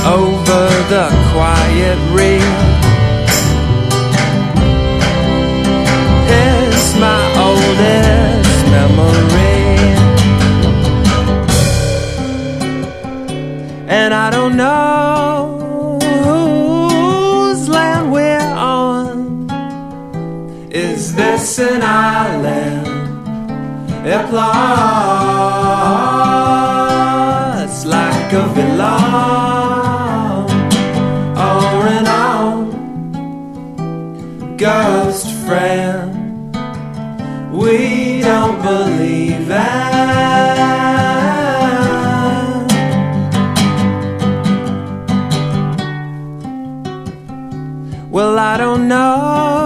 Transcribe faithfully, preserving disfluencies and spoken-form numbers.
over the quiet reel. It's my oldest memory, and I don't know whose land we're on. Is this an island? A plot like a villain, or an own ghost friend we don't believe in. Well, I don't know